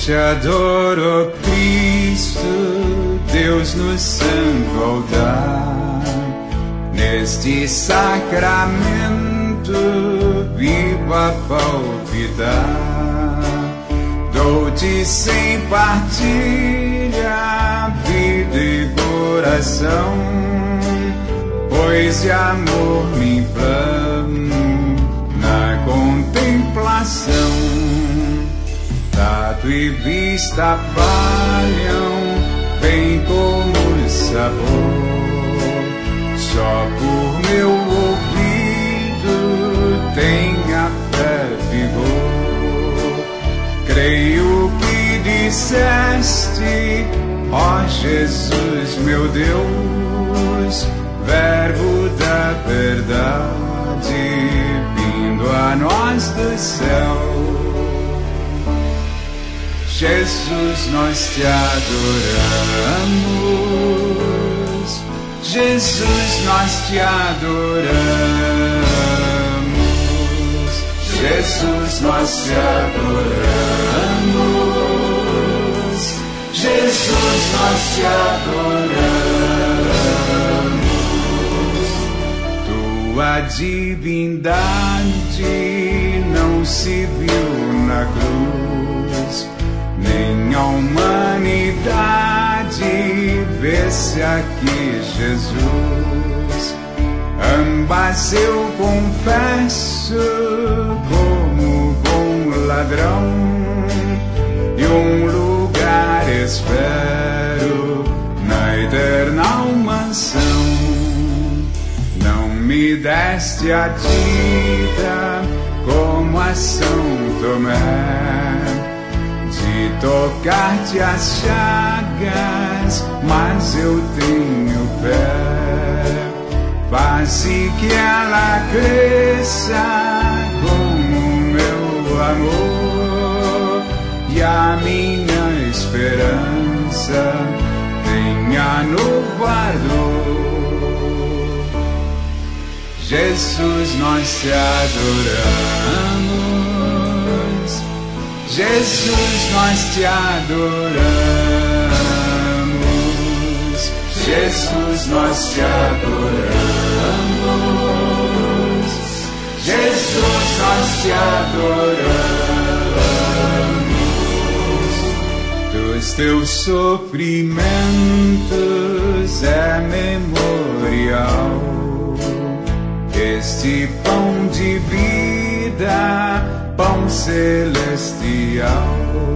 te adoro, Cristo, Deus no santo altar. Neste sacramento vivo a palpitar. Dou-te sem partilha vida e coração, pois de amor me inflamo na contemplação. Tato e vista falham, bem como o sabor. Só por meu ouvido tenha fé, vigor. Creio que disseste, ó Jesus, meu Deus, Verbo da verdade, vindo a nós do céu. Jesus, nós te adoramos. Jesus, nós te adoramos. Jesus, nós te adoramos. Jesus, nós te adoramos. Tua divindade não se viu na cruz, nem a humanidade vê-se aqui, Jesus. Ambas eu confesso como bom ladrão, e um lugar espero na eterna mansão. Não me deste a dita como a São Tomé, de tocar-te as chagas, mas eu tenho fé. Faze que ela cresça como meu amor, e a minha esperança tenha novo ardor. Jesus, nós te adoramos. Jesus, nós te adoramos. Jesus, nós te adoramos. Jesus, nós te adoramos. Dos teus sofrimentos é memorial este pão de vida, pão celestial.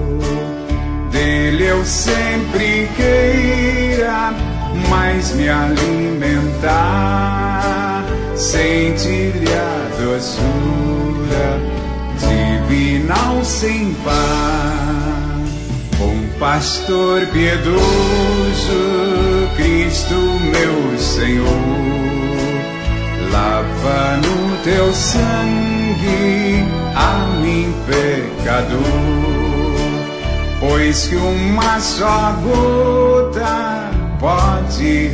Dele eu sempre queira mais me alimentar, sentir-lhe a doçura divinal sem par. Bom pastor piedoso, Cristo meu Senhor, lava no teu sangue a mim pecador, pois que uma só gota pode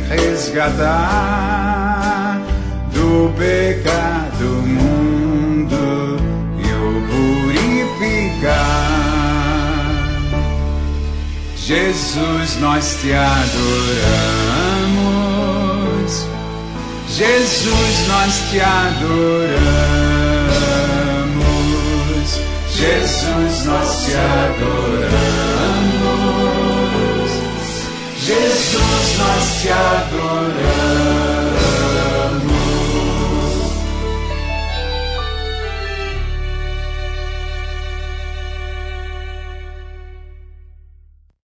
resgatar do pecado mundo e o purificar. Jesus, nós te adoramos. Jesus, nós te adoramos. Jesus, nós te adoramos.